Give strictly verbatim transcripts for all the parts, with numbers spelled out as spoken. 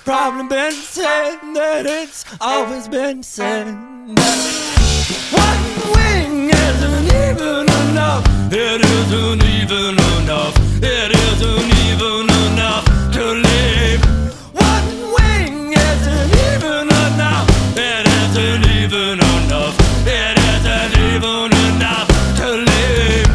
probably been said, that it's always been said that one wing isn't even enough. It isn't even enough. It isn't even enough to live. One wing isn't even enough. It isn't even enough. It isn't even enough to live.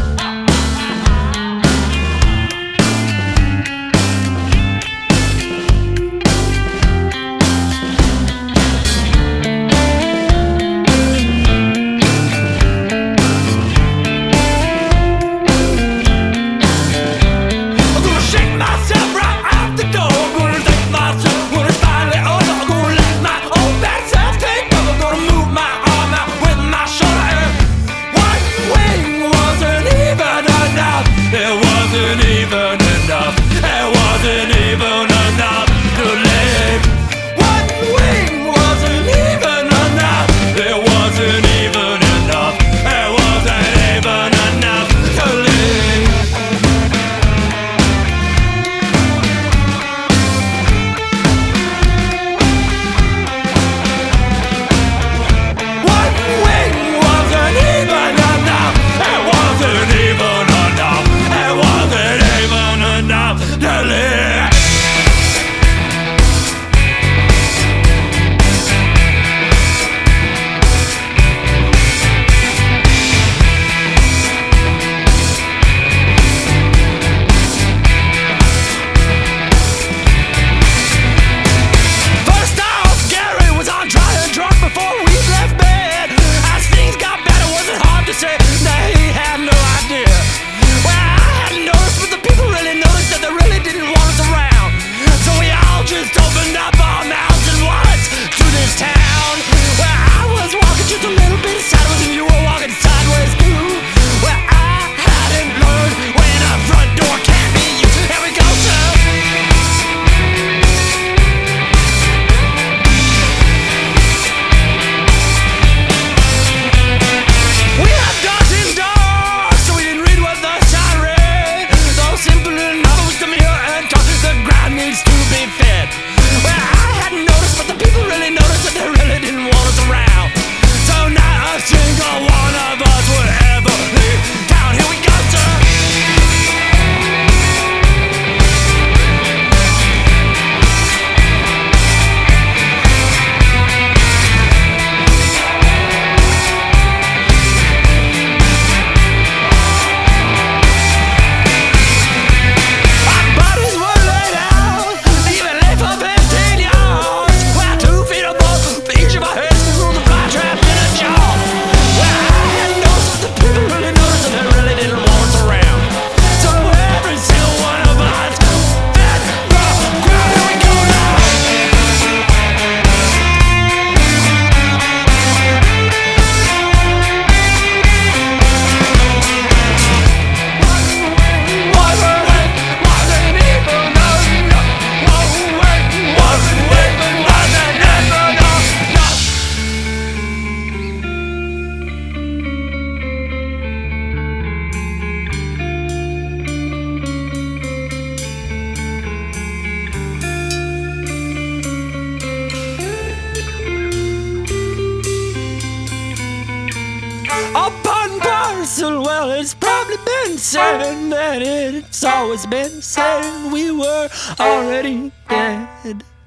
Upon parcel, well, it's probably been said that it's always been said we were already dead.